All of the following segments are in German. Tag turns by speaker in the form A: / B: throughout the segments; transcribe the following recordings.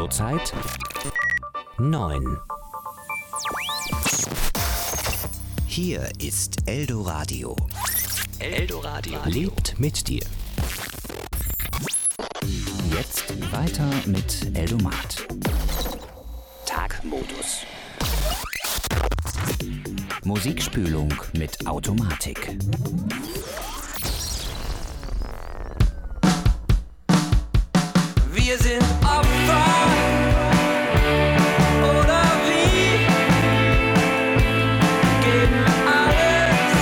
A: Zurzeit 9. Hier ist Eldoradio. Eldoradio lebt mit dir. Jetzt weiter mit Eldomat. Tagmodus. Musikspülung mit Automatik.
B: Wir sind Opfer, oder wie? Geben alles.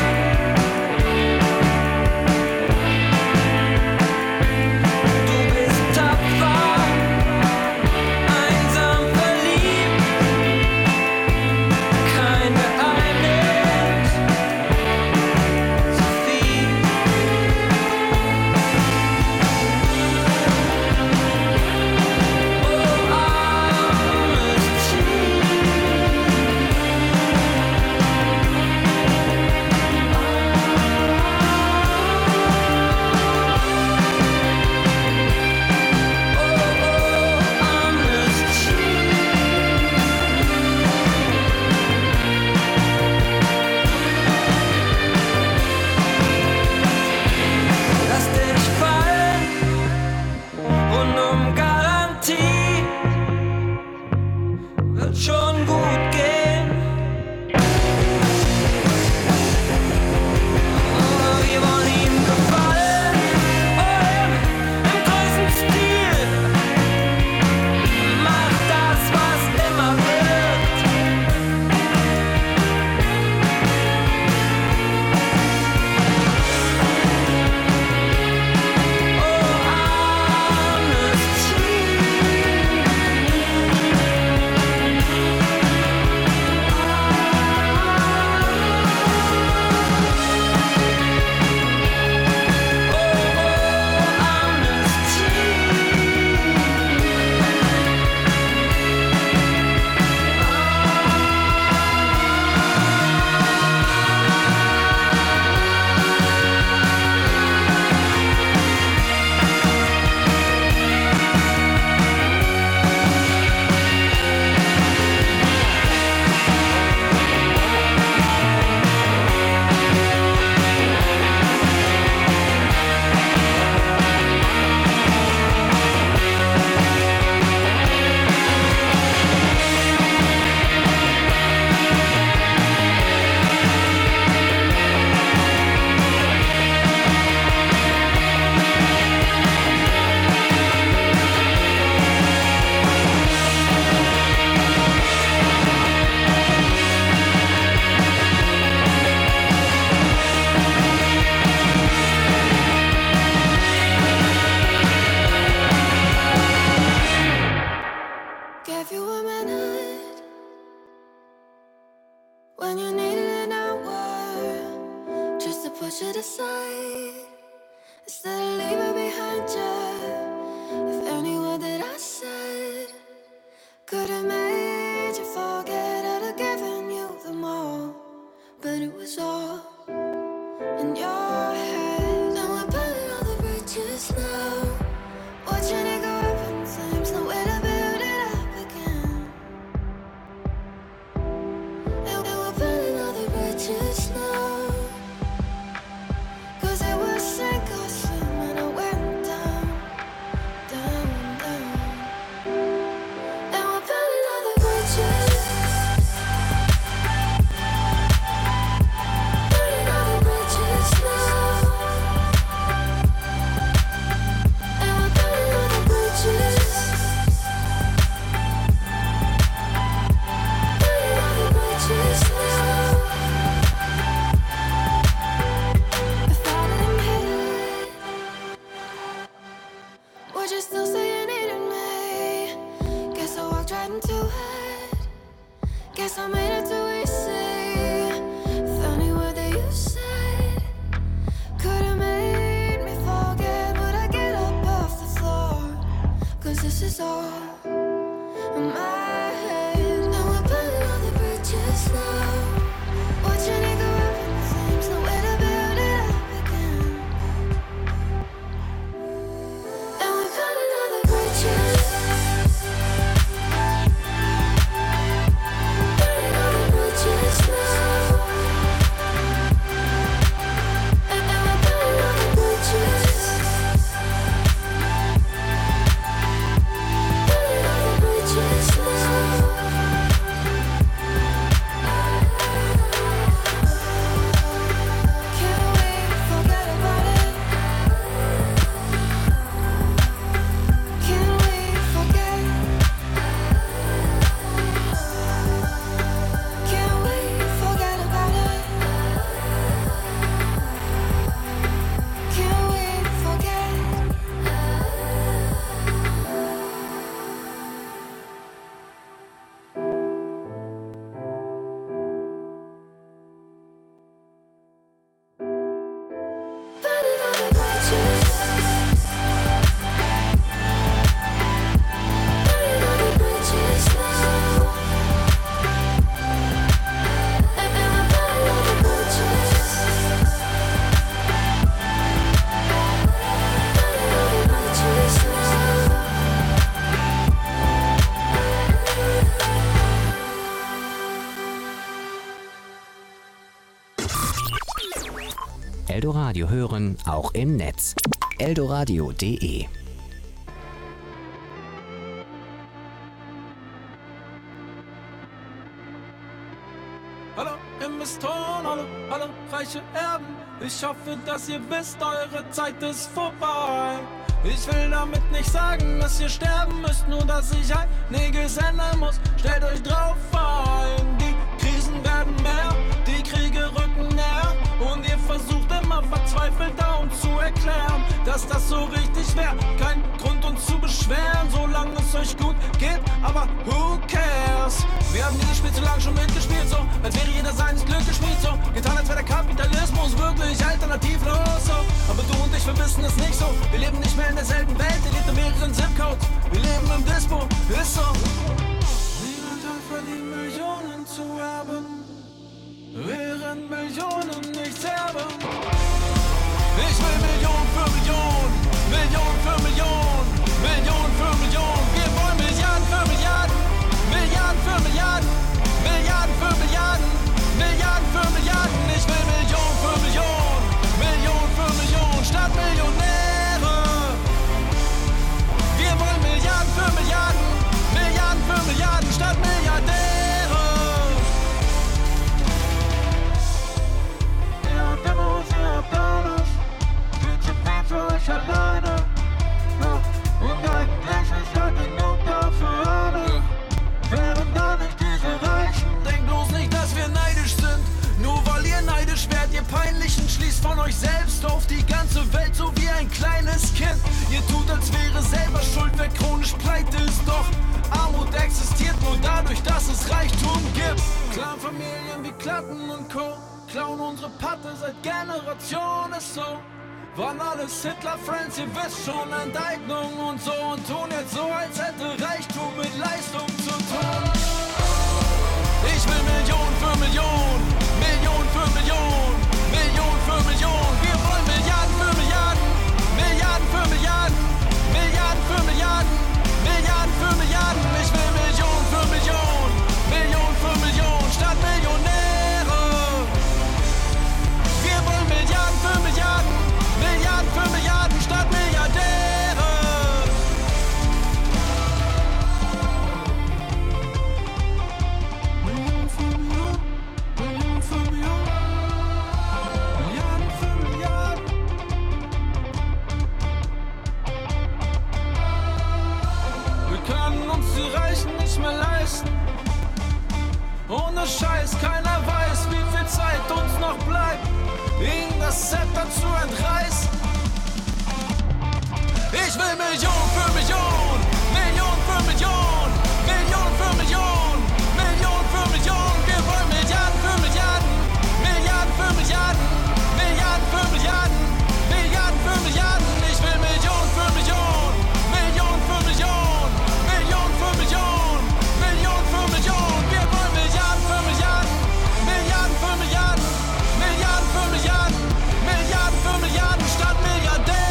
B: Du bist tapfer, einsam verliebt. Kein Geheimnis, zu viel. Lass dich fallen und um Garantie wird schon gut gehen. Wir wollen ihm gefallen, im größten Stil. Mach das, was immer wird. Give you a minute when you needed an hour just to push it aside instead of leave it behind you. If any word that I said could have made you forget, I'd have given you them all, but it was all in your head. And we're burning all the bridges now, watching it go up in flames, no way to build it up again. And we're burning all the bridges now, 'cause it was sink or swim and I went down, down, down. And we're burning all the bridges, burning all the bridges now. And we're burning all the bridges, burning all the bridges now. If I didn't hit it, would you still say you needed me? Guess I walked right into it. Guess I made it too easy. If any word that you said could have made me forget, would I get up off the floor? 'Cause this is all in my head. And we're burning all the bridges now, watching it go up in flames, no way to build it up again. And we're burning all the bridges,
A: Eldoradio hören, auch im Netz. eldoradio.de.
C: Hallo Investoren, hallo reiche Erben. Ich hoffe, dass ihr wisst, eure Zeit ist vorbei. Ich will damit nicht sagen, dass ihr sterben müsst, nur dass ich einiges ändern muss. Stellt euch drauf ein, die Krisen werden mehr, die Kriege rücken näher. Und ihr versucht immer verzweifelt darum zu erklären, dass das so richtig wäre. Kein Grund uns zu beschweren, solange es euch gut geht, aber who cares? Wir haben dieses Spiel zu lang schon mitgespielt, so als wäre jeder seines Glückes Schmied, so getan, als wäre der Kapitalismus wirklich alternativlos, so. Aber du und ich, wir wissen es nicht so. Wir leben nicht mehr in derselben Welt, ihr lebt in mehreren Zip-Codes. Wir leben im Dispo, ist so. Niemand hat verdient, Millionen zu erben, während Millionen nichts erben. Ich will Million für Million, Million für Million, Million für Million. Wir wollen Milliarden für Milliarden, Milliarden für Milliarden, Milliarden für Milliarden, Milliarden für Milliarden. Ich will Million für Million, Million für Million, statt Millionäre. Wir wollen Milliarden für Milliarden, Milliarden für Milliarden, statt Milliardäre. Ihr habt Demos, ihr habt alles, viel zu viel für euch alleine. Ja, und eigentlich ist ja genug da für alle. Wären da nicht diese Reichen? Denkt bloß nicht, dass wir neidisch sind. Nur weil ihr neidisch werdet, ihr Peinlichen, schließt von euch selbst auf die ganze Welt, so wie ein kleines Kind. Ihr tut, als wäre selber schuld, wer chronisch pleite ist. Doch Armut existiert nur dadurch, dass es Reichtum gibt. Clanfamilien wie Klatten und Co. klauen unsere Patte seit Generationen, ist so. Waren alles Hitler-Friends, ihr wisst schon, Enteignung und so. Und tun jetzt so, als hätte Reichtum mit Leistung zu tun. Ich will Million für Million, Million für Million, Million für Million. Wir wollen Milliarden für Milliarden, Milliarden für Milliarden, Milliarden für Milliarden, Milliarden für Milliarden. Ich will Million für Million, Million für Million, statt Millionäre. Wir wollen Milliarden für Milliarden, Milliarden für Milliarden, statt Milliardäre. Million für Million, Million für Million, Milliarden für Milliarden. Wir können uns die Reichen nicht mehr leisten. Ohne Scheiß, keiner weiß, wie viel Zeit uns noch bleibt, ihnen das Zepter zu entreißen. Ich will Million für Million, Million für Million, Million für Million, Million für Million. Wir wollen Milliarden für Milliarden, Milliarden für Milliarden, Milliarden für Milliarden, Milliarden für Milliarden. Ich will Million für Million, Million für Million, Million für Million, Million für Million. Wir wollen Milliarden für Milliarden, Milliarden für Milliarden, Milliarden für Milliarden, Milliarden für Milliarden, statt Milliardäre.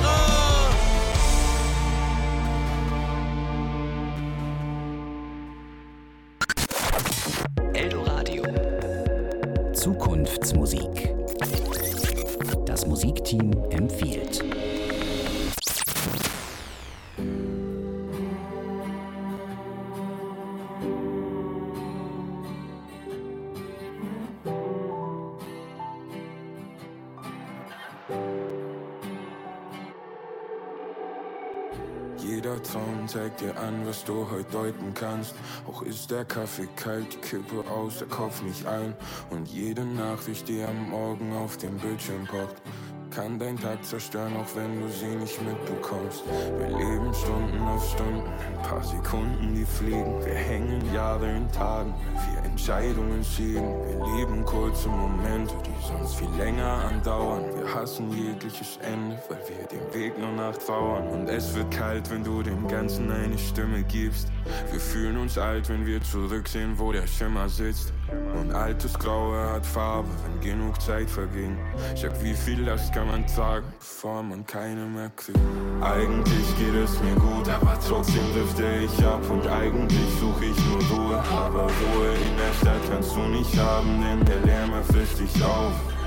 A: Eldoradio. Zukunftsmusik. Das Musikteam empfiehlt.
D: Jeder Traum zeigt dir an, was du heute deuten kannst. Auch ist der Kaffee kalt, die Kippe aus, der Kopf nicht ein. Und jede Nachricht, die am Morgen auf dem Bildschirm poppt, kann dein Tag zerstören, auch wenn du sie nicht mitbekommst. Wir leben Stunden auf Stunden, ein paar Sekunden, die fliegen. Wir hängen Jahre in Tagen, weil wir Entscheidungen schieben. Wir lieben kurze Momente, die sonst viel länger andauern. Wir hassen jegliches Ende, weil wir dem Weg nur nachtrauern. Und es wird kalt, wenn du dem Ganzen eine Stimme gibst. Wir fühlen uns alt, wenn wir zurücksehen, wo der Schimmer sitzt. Und altes Graue hat Farbe, wenn genug Zeit verging. Sag, wie viel Last kann man tragen, bevor man keine mehr kriegt. Eigentlich geht es mir gut, aber trotzdem drifte ich ab. Und eigentlich suche ich nur Ruhe, aber Ruhe in der Stadt kannst du nicht haben, denn der Lärm erfrischt dich auf.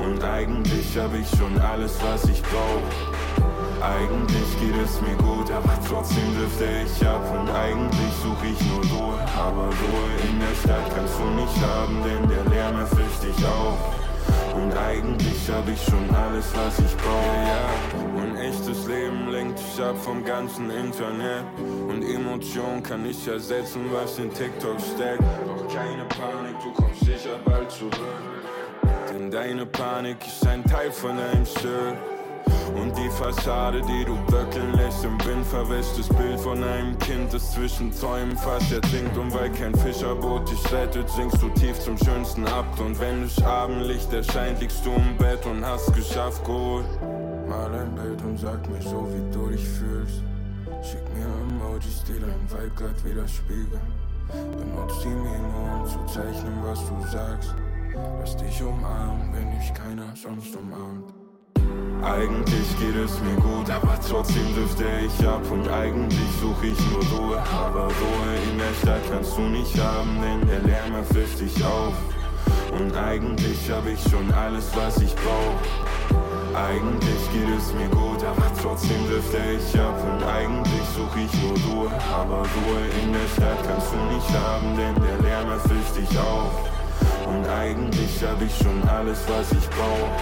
D: Und eigentlich hab ich schon alles, was ich brauch. Eigentlich geht es mir gut, aber trotzdem drifte ich ab. Und eigentlich such ich nur Ruhe, aber Ruhe in der Stadt kannst du nicht haben, denn der Lärm erfrischt dich auf. Und eigentlich hab ich schon alles, was ich brauch, ja. Und echtes Leben lenkt dich ab vom ganzen Internet. Und Emotion kann nicht ersetzen, was in TikTok steckt. Doch keine Panik, du kommst sicher bald zurück. Denn deine Panik ist ein Teil von deinem Stück. Und die Fassade, die du bröckeln lässt, im Wind verwässtes Bild von einem Kind, das zwischen Träumen fast ertrinkt. Und weil kein Fischerboot dich rettet, sinkst du tief zum schönsten Abt. Und wenn das Abendlicht erscheint, liegst du im Bett und hast geschafft, gut. Mal ein Bild und sag mir so, wie du dich fühlst. Schick mir Emojis, die dein Vibe grad widerspiegeln. Benutz die Memo, um zu zeichnen, was du sagst. Lass dich umarmen, wenn dich keiner sonst umarmt. Eigentlich geht es mir gut, aber trotzdem drifte ich ab. Und eigentlich suche ich nur Ruhe, aber Ruhe in der Stadt kannst du nicht haben, denn der Lärm erfrischt dich auf. Und eigentlich hab ich schon alles, was ich brauch. Eigentlich geht es mir gut, aber trotzdem drifte ich ab. Und eigentlich suche ich nur Ruhe, aber Ruhe in der Stadt kannst du nicht haben, denn der Lärm erfrischt dich auf. Und eigentlich hab ich schon alles, was ich brauch.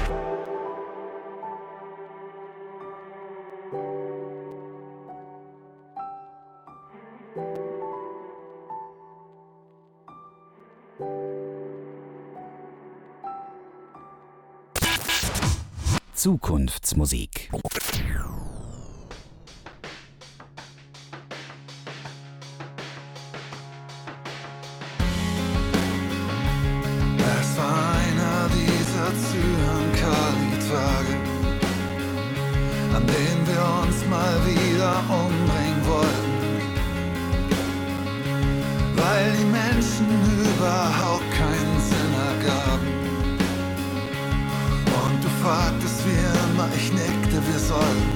A: Zukunftsmusik.
E: Es war einer dieser Zyankali-Tage, an denen wir uns mal wieder umbringen wollten, weil die Menschen überhaupt keinen Sinn ergaben. Und du fragtest wie immer, ich nickte, wir sollten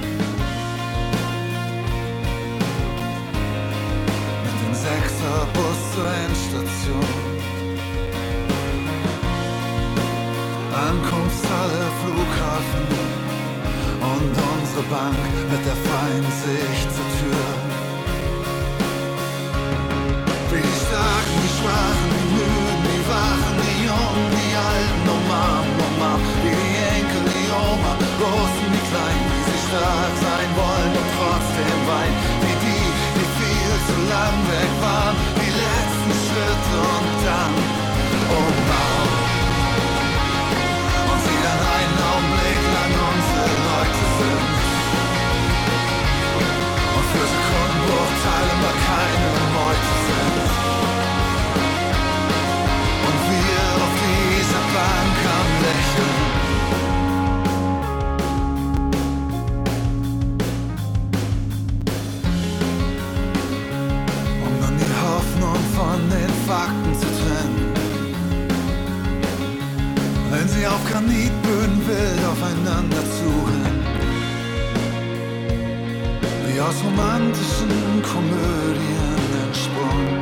E: mit dem 6er-Bus zur Endstation, Ankunftshalle, Flughafen und unsere Bank mit der freien Sicht zur Tür. Wie die Starken, die Schwachen, die Müden, die Wachen, die Jungen, die Alten, umarmen, wie die Enkel, die Oma, Großen, die Kleinen, wie sie stark sein wollen und trotzdem weinen, wie die, die viel zu lang weg waren, die letzten Schritte und dann umarmen. Und sie dann einen Augenblick lang unsere Leute sind und für Sekundenbruchteile mal keine Meute sind. Und wir auf dieser Bank am Lächeln. Um dann die Hoffnung von den Fakten zu trennen. Wenn sie auf Granitböden wild aufeinander zurennen. Wie aus romantischen Komödien entsprungen.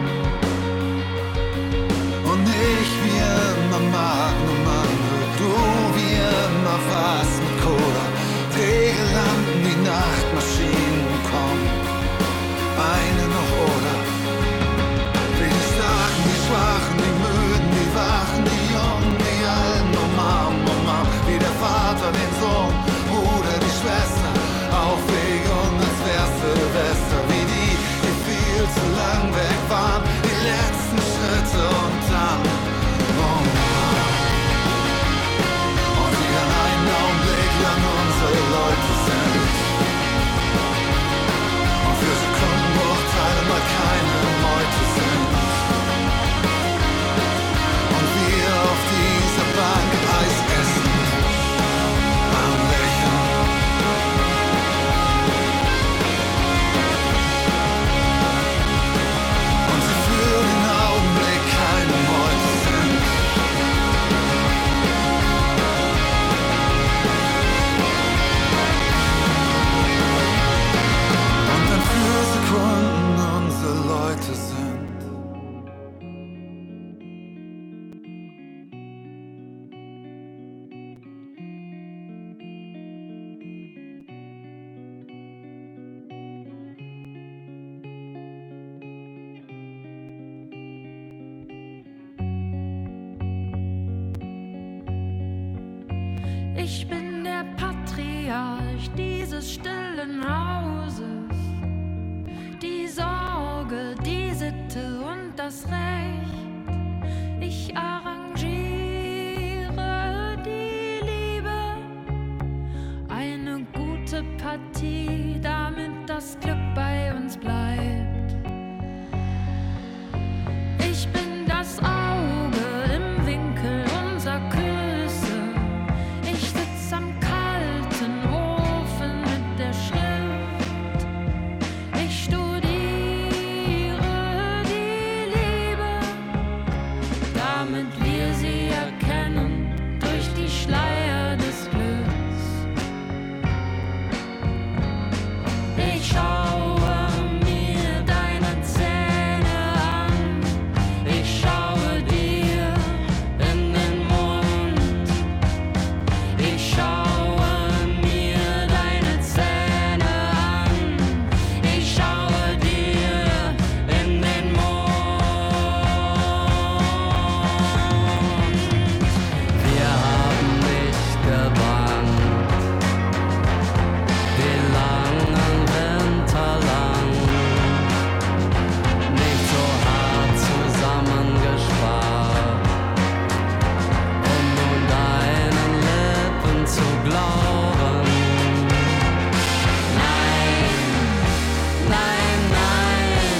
E: Und ich wie immer Magnum Mango, du wie immer was mit Cola. Tegellampen, die Nachtmaschinen kommen, eine noch oder. Wie die Starken, die Schwachen, die Müden, die Wachen, die Jungen, die Alten, umarmen, wie der Vater den Sohn, Bruder die Schwester, Aufregung als wär's Silvester, wie die, die viel zu lang weg waren, die letzten Schritte und dann und die dann einen Augenblick lang unsere Leute sind und für Sekundenbruchteile mal keine Meute sind und wir auf dieser Bank Eis essen, am Lächeln. Und sie für den Augenblick keinen
B: Ich bin der Patriarch dieses stillen Hauses. Die Sorge, die Sitte und das Recht. Ich arrangiere die Liebe. Eine gute Partie, damit das Glück bei uns bleibt. Ich bin das Auge im Winkel unserer Küsse. Ich sitz am kalten Ofen mit der Schrift. Ich studiere die Liebe, damit wir sie erkennen durch die Schleier des Glücks. Ich schaue mir deine Zähne an. Ich schaue dir in den Mund. Ich schaue mir deine Zähne an. Ich schaue dir in den Mund. Wir haben nicht gebannt, den langen Winter lang, nicht so hart zusammengespart, um nun deinen Lippen zu glauben. Nein, nein, nein.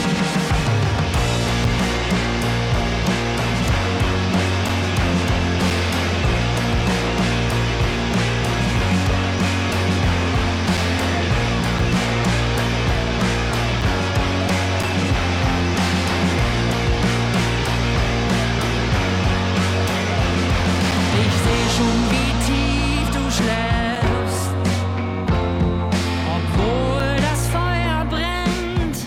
B: Ich seh schon, wie tief du schläfst, obwohl das Feuer brennt,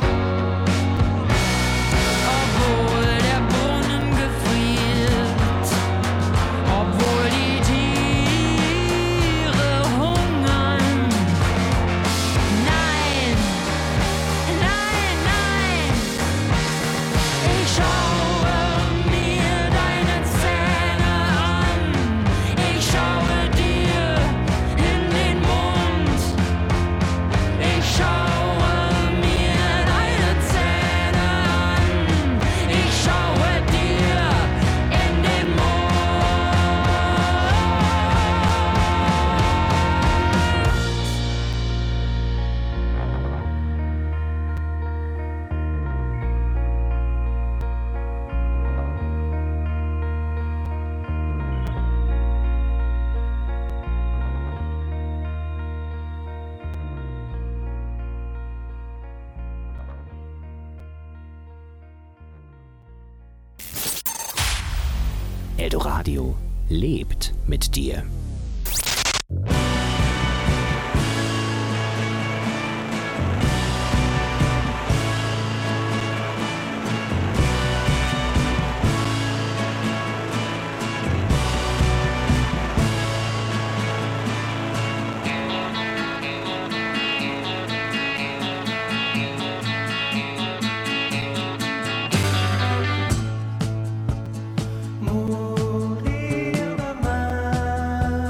B: obwohl der Brunnen gefriert, obwohl die Tiere hungern. Nein, nein, nein. Ich schaue mir deine Zähne an. Ich schaue dir in den Mund. Ich schaue mir deine Zähne an. Ich schaue dir in den
A: Eldoradio lebt mit dir.
F: Mourir demain.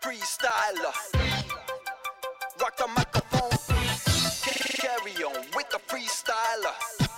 E: freestyler. Rock the microphone, carry on with the freestyler.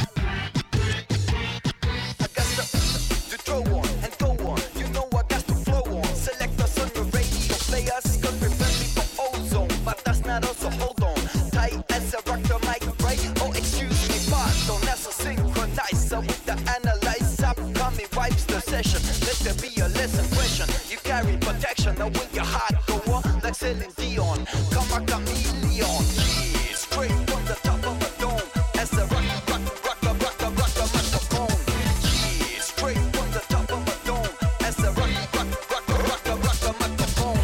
E: I got to throw on and go on. You know I got to flow on. Select us on your radio players, cause we're friendly for ozone. But that's not also, hold on. Tight as I rock the mic, right? Oh, excuse me, pardon. That's a synchronizer with the analyzer. Upcoming vibes the session. Let there be a lesson question. You carry protection, now with your heart go on. Like Celine Dion, come a chameleon. Yeah, straight from the top of a dome. As I rock the microphone. Yeah, straight from the top of a dome. As I rock the microphone.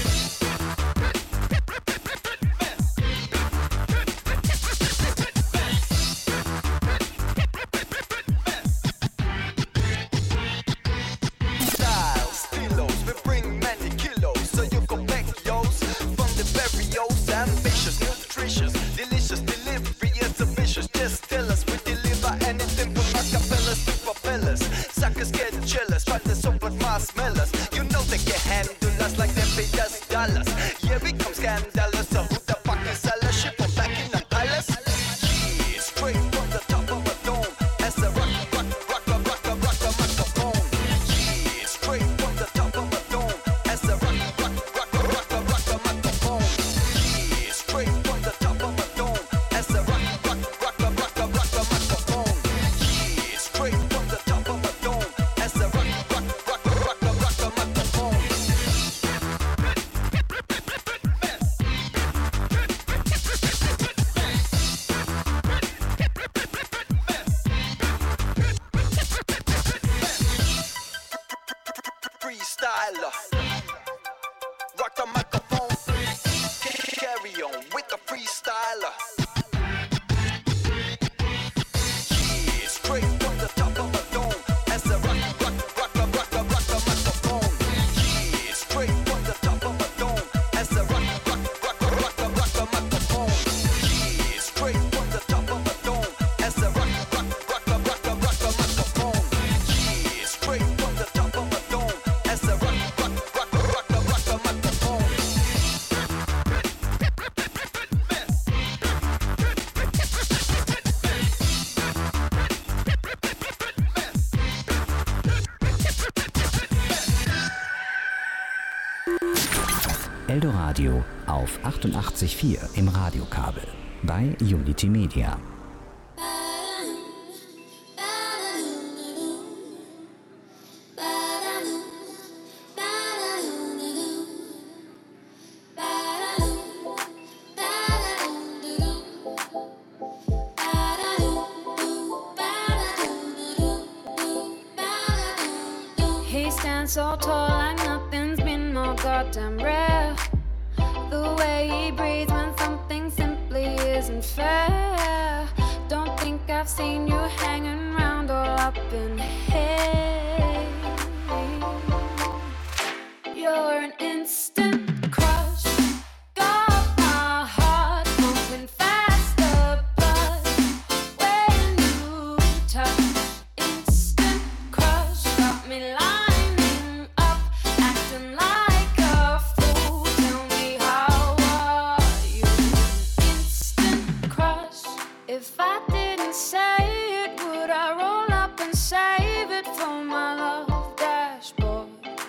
E: Styles, stilos, we bring many kilos, so you go back yours. From the barrios, ambitious, nutritious, delicious delivery is ambitious. Just tell us we deliver anything from acapellas to propellers. Suckers get jealous, try to support marshmallows. You know they can handle us like they paid us dollars. Yeah, we come scandalous, so who the fuck is us? Ship from back in the palace. Yeah, straight from the top of a dome. As I rock the microphone. Yeah, straight from the top of a dome. As I rock the microphone. Yeah, straight from the top of a dome. As I rock the microphone. Yeah, straight from the top of a dome. As I rock the microphone. Freestyler. Rock the microphone. Carry on with the freestyler. Yeah, straight from the top of a dome. As I rock the microphone. Yeah, straight from the top of a dome. As I rock the microphone. Yeah, straight from the top of a dome. As I rock the microphone. Yeah, straight from the top of a dome. As I rock the microphone.
A: Eldoradio auf 88.4 im Radiokabel bei Unity Media.
B: He stands so tall like nothing's been more goddamn rare. The way he breathes when something simply isn't fair. Don't think I've seen you hanging around all up in here. You're an instant crush. Got my heart moving faster, but when you touch, instant crush. Got me lining up, acting like a fool. Tell me, how are you? Instant crush. If I didn't say it, would I roll up and save it for my love dashboard?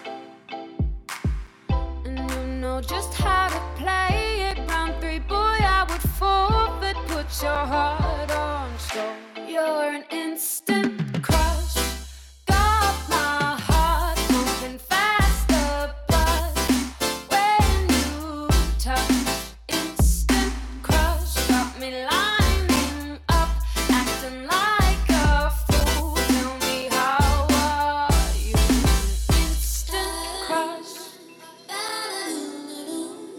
B: And you know just how to play it. Round 3, boy, I would forfeit. Put your heart on shore. You're an instant crush. Got my heart moving faster, but when you touch, instant crush. Got me lining up, acting like a fool. Tell me, how are you? Instant crush.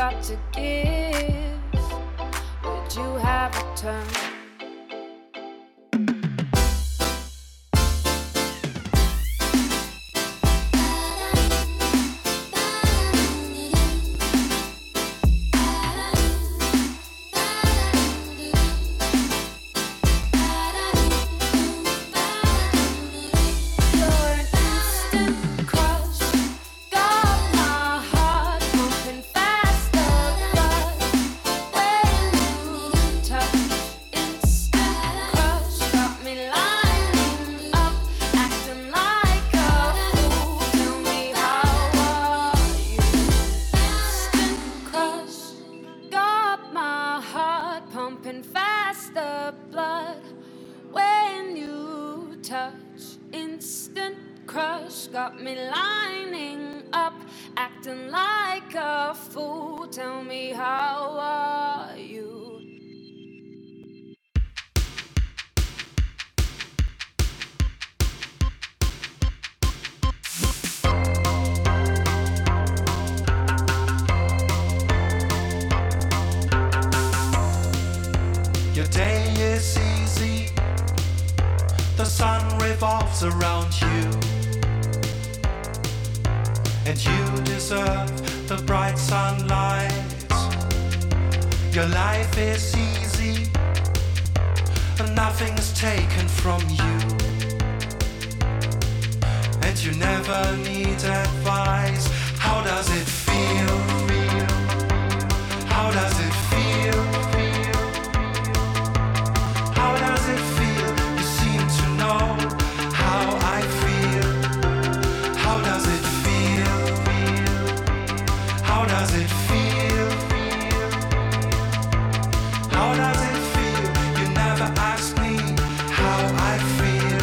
B: got to give? Would you have a turn? Got me lining up, acting like a fool. Tell me, how are you?
F: Your day is easy, the sun revolves around you, and you deserve the bright sunlight. Your life is easy, and nothing's taken from you, and you never need advice. How does it feel? How does it feel? How does it feel? You seem to know how I feel. How does it feel? How does it feel? How does it feel? You never ask me how I feel.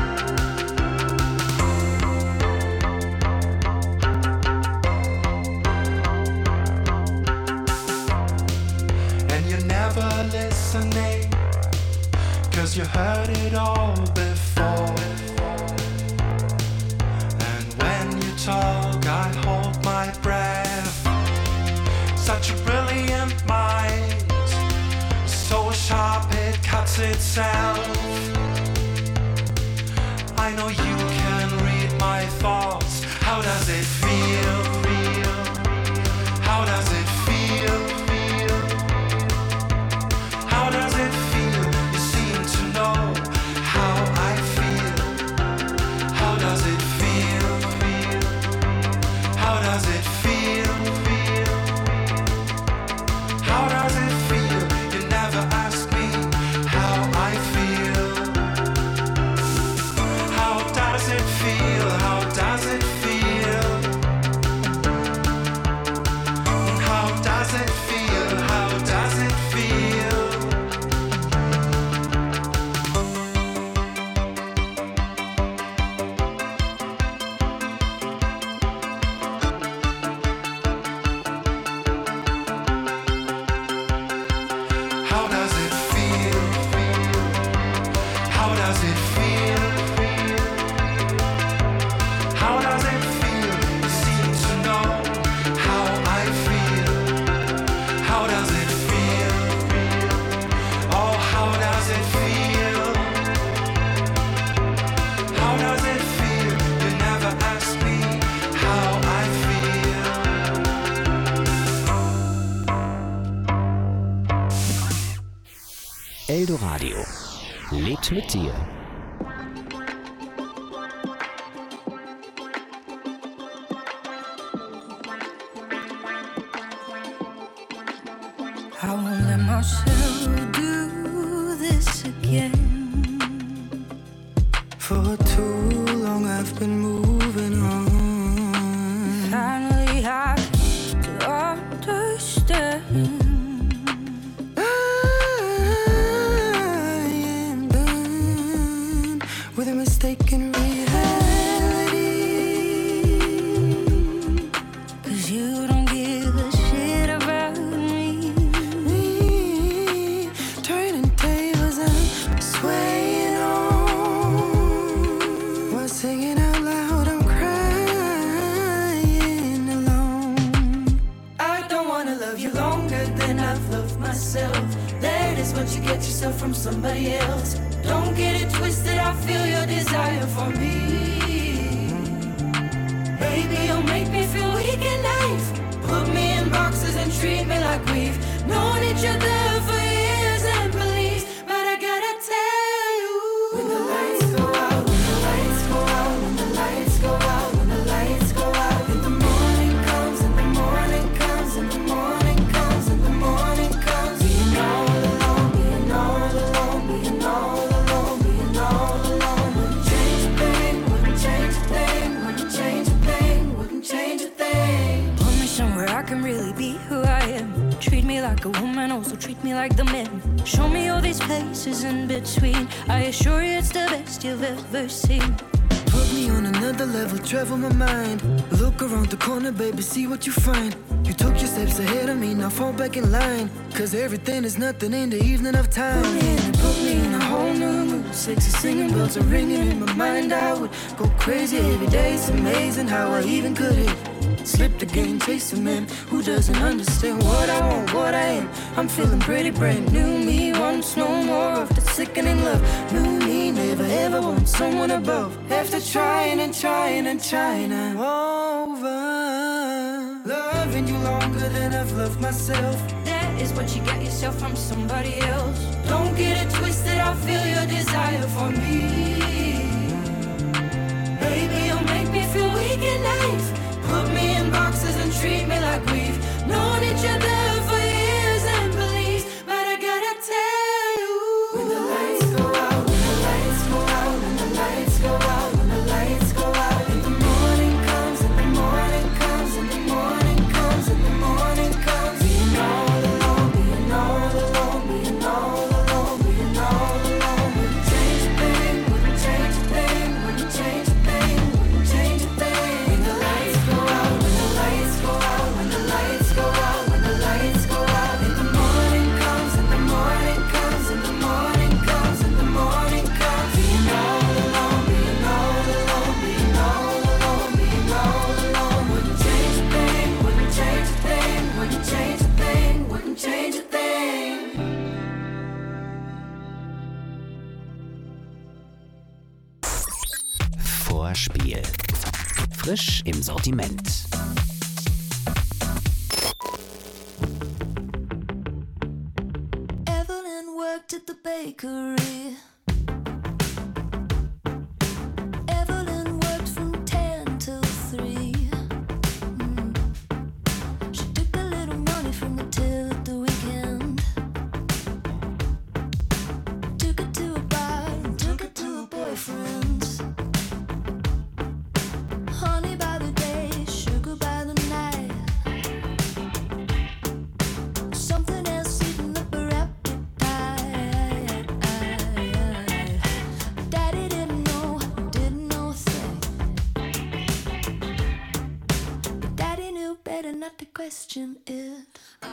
F: And you're never listening, 'cause you heard it all before. And when you talk, I hold my breath. Such a brilliant mind, so sharp it cuts itself. I know you can read my thoughts. How does it feel? How does it feel? How does it feel? You seem to know how I feel. How does it feel? How does it feel? How does it feel? You never ask me how I feel. How does it feel? How does it feel? How does it feel? How does it feel? How does it feel? How does it feel? How does it feel? You seem to know how I feel. How does it feel? Oh, how does it feel? How does it feel? You never ask me how I feel.
A: Eldoradio lebt mit dir.
B: I won't let myself do this again.
E: For too long I've been moving on.
B: Finally, I can understand.
E: I am done with a mistaken reality.
B: 'Cause you don't give a shit about me.
E: Turning tables and swaying on. While singing out loud, I'm crying alone. I don't wanna love
B: love you longer than I've loved myself. That is what you get yourself from somebody else. Don't get it twisted, I feel your desire for me. Baby, you'll make me feel weak at night. Put me in boxes and treat me like we've known each other for years and police. But I gotta tell you, when the lights go out, when the lights go out, when the lights go out, when the lights go out, and the morning comes, and the morning comes, and the morning comes, and the morning comes. Being all alone, being all alone, being all alone, being all alone. Wouldn't change a thing, wouldn't change a thing, wouldn't change a thing, wouldn't change a thing.
G: Put me somewhere I can really be who I am. Treat me like a woman, also treat me like the man. Show me all these places in between. I assure you it's the best you've ever seen.
H: Put me on another level, travel my mind. Look around the corner, baby, see what you find. You took your steps ahead of me, now fall back in line. Cause everything is nothing in the evening of time. Put me in a whole new mood. Sexy singing, bells are ringing in my mind. I would go crazy every day. It's amazing how I even could it. Slip the game, chase a man who doesn't understand what I want, what I am. I'm feeling pretty brand new. Me wants no more of the sickening love. New me, never ever want someone above. After trying and trying and trying, I'm over. Loving you longer than I've loved myself.
G: That is what you get yourself from somebody else.
B: Don't get it twisted, I feel your desire for me. Baby, you'll make me feel weak at night. Put me in boxes and treat me like we've known each other for years and police. But I gotta tell you, when the lights go out, when the lights go out, when the lights go out, when the lights go out, and the morning comes, and the morning comes, and the morning comes, and the morning comes. Being all alone, being all alone, being all alone, being all alone. Wouldn't change a thing, wouldn't change a thing, wouldn't change a thing, wouldn't change a thing. When the lights go out, when the lights go out, when the lights go out, when the lights go out, and the morning comes, and the morning comes, and the morning comes, and the morning comes. Being all alone, being all alone, being all alone, being all alone. Wouldn't change a thing, wouldn't change a thing, wouldn't change a thing, wouldn't change a thing.
A: Vorspiel. Frisch im Sortiment.
B: Evelyn worked at the bakery. Evelyn worked from 10 till 3. She took a little money from the till at the weekend. Took it to a bar and took it to a boyfriend's. Honey by the day, sugar by the night. Something else eating up her appetite. Daddy didn't know a thing. But Daddy knew better not to question it.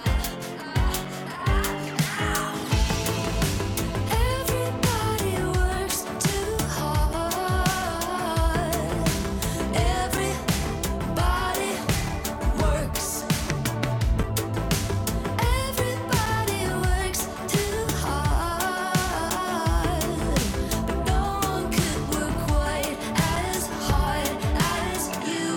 B: Everybody works too hard. Everybody works. Everybody works too hard. But no one could work quite as hard as you.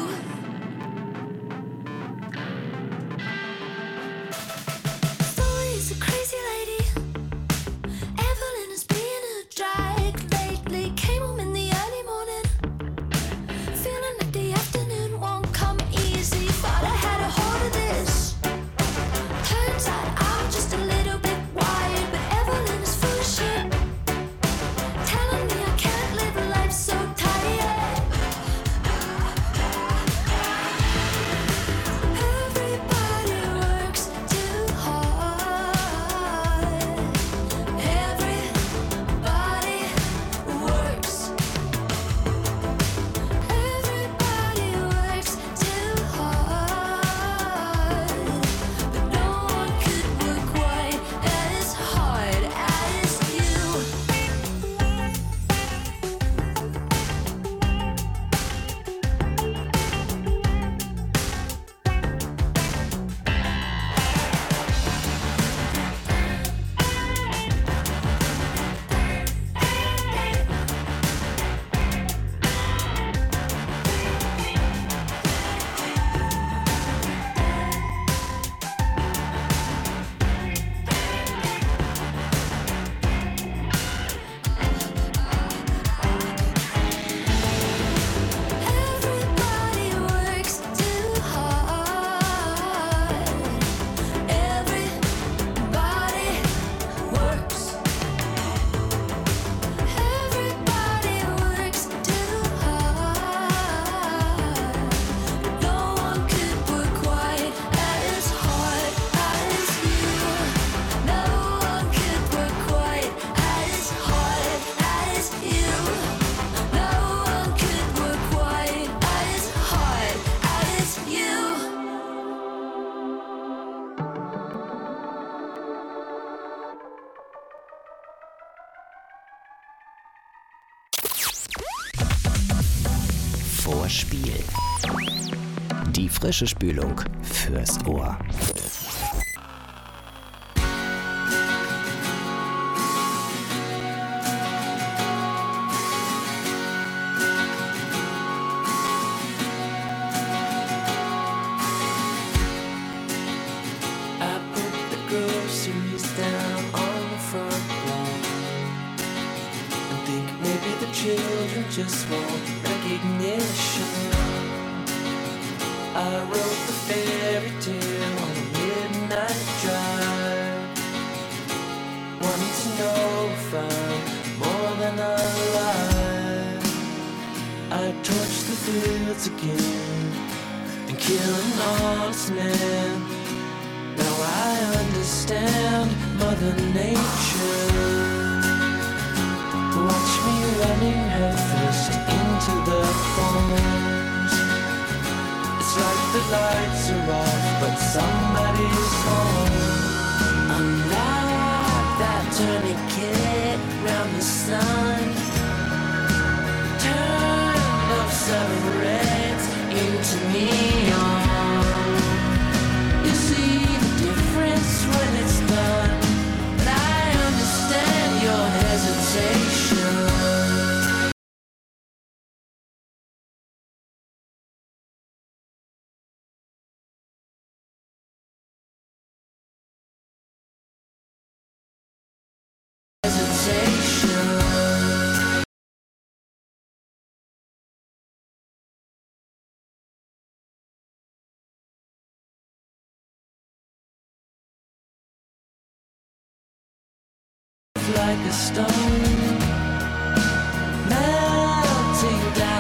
A: Hörspiel. Die frische Spülung fürs Ohr.
I: Just want recognition. I wrote the fairy tale on a midnight drive, wanting to know if I'm more than alive. I torched the fields again and kill an honest man. Now I understand Mother Nature. Watch me running headfirst into the thorns. It's like the lights are off, but somebody's home. Unlike that tourniquet round the sun, turn of seven reds into neon. You see the difference when it's done, but I understand your hesitation. Like a stone melting down.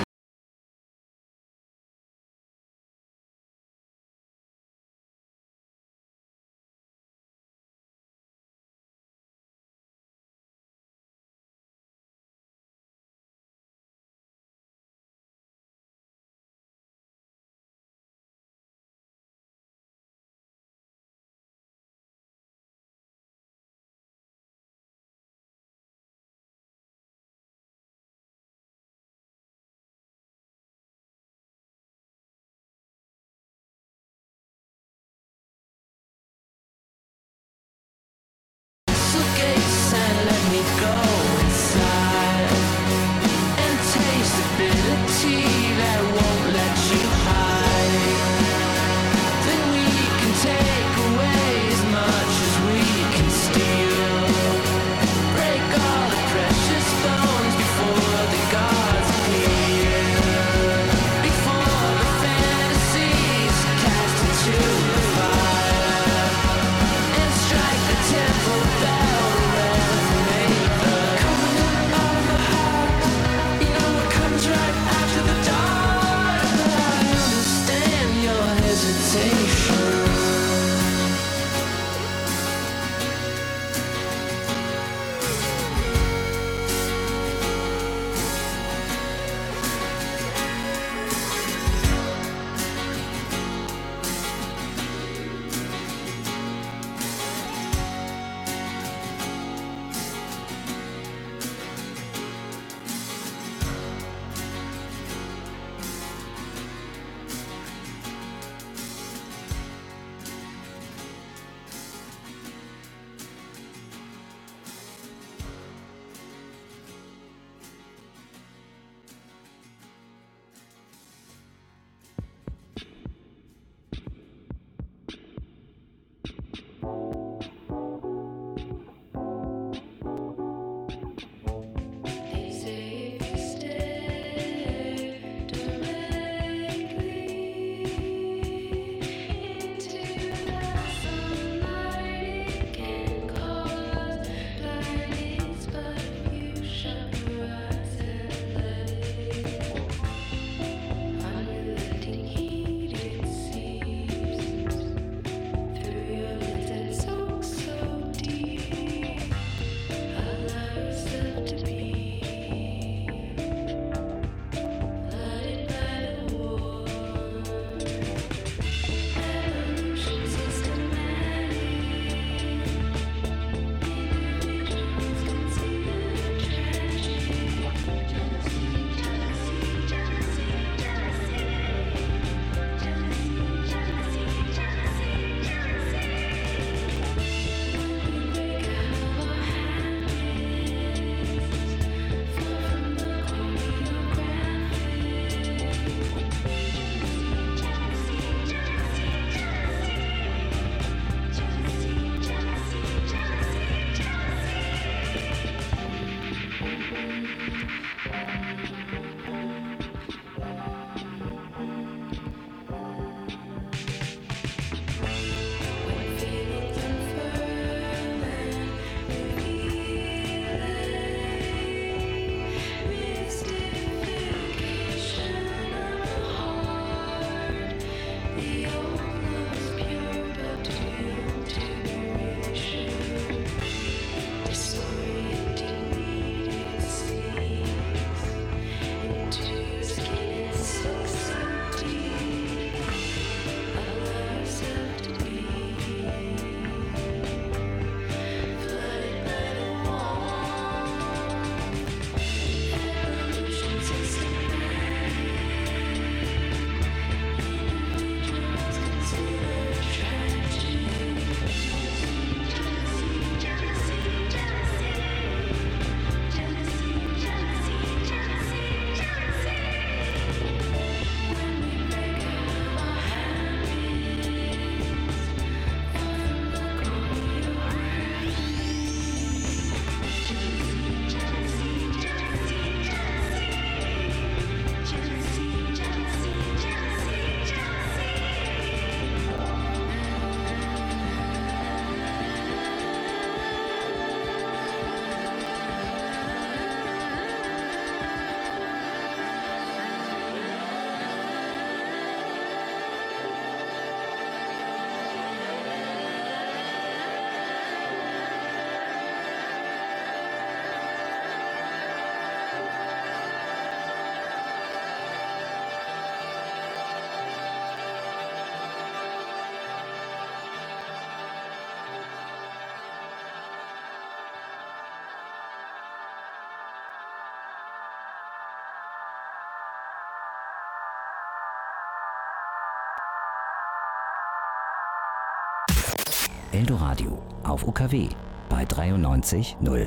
A: Eldoradio auf UKW bei 93.0.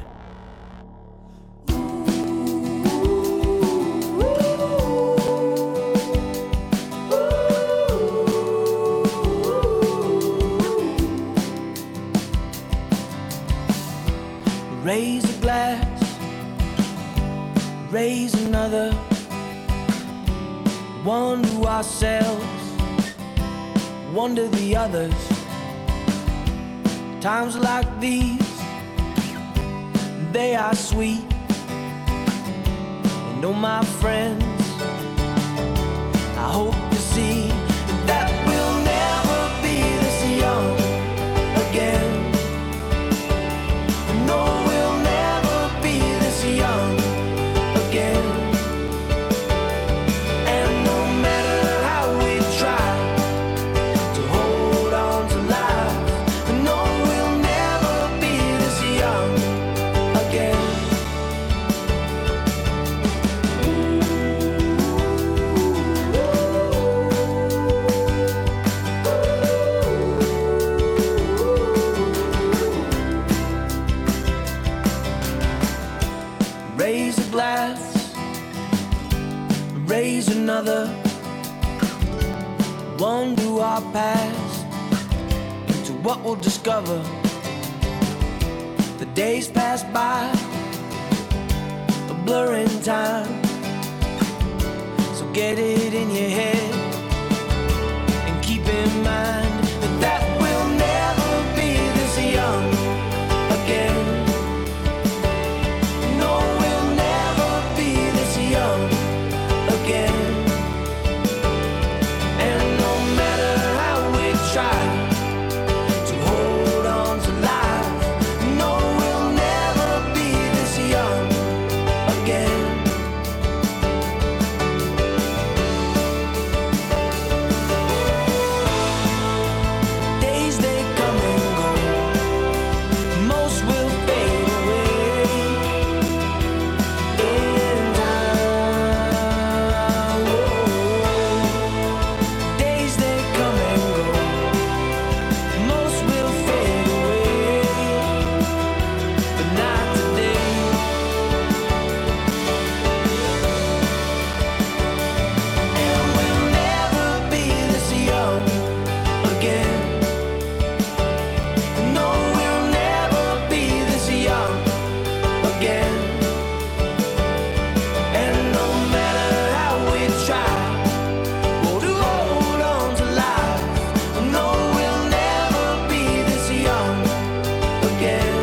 J: Raise a glass, raise another. One to ourselves, one to the others. Times like these, they are sweet. And oh my friends, I hope to see that we'll never be this young again. No, we'll never be this young again. And no matter how we try to hold on to life, no, we'll never be this young again. Raise a glass, raise another. One to our past, into what we'll discover. The days pass by, a blur in time. So get it in your head and keep in mind that we'll never be this young again. No, we'll never be this young again. And no matter how we try to hold on to life, no, we'll never be this young again. Days they come and go, most will fade away in time. Days they come and go, most will fade away, but not today. And we'll never be this young again. No, we'll never be this young again. And no matter how we try, to hold on to life, no, we'll never be this young again.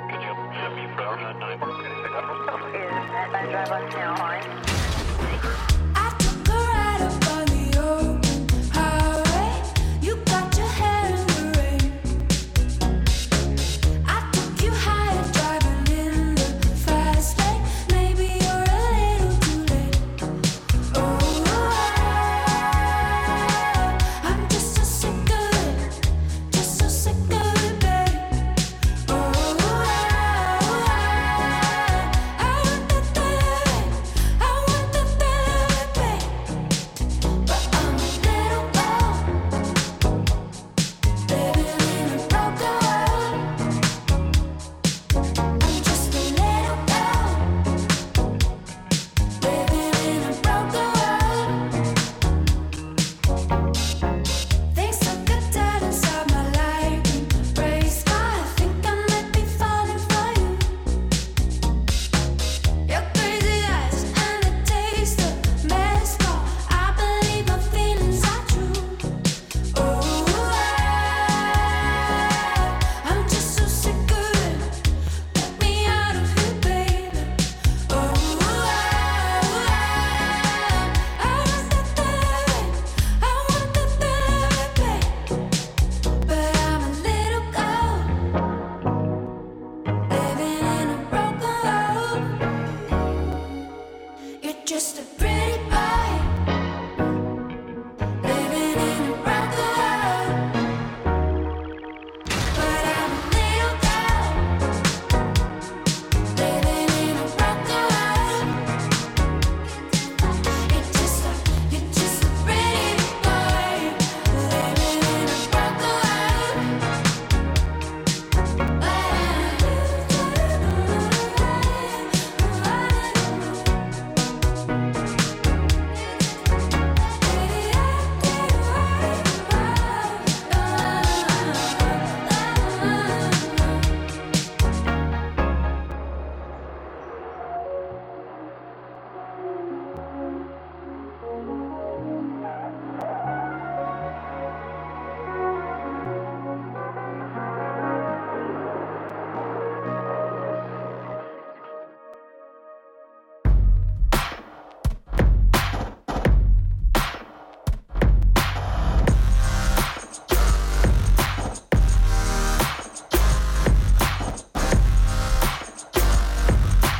K: Is that drive on 10 line?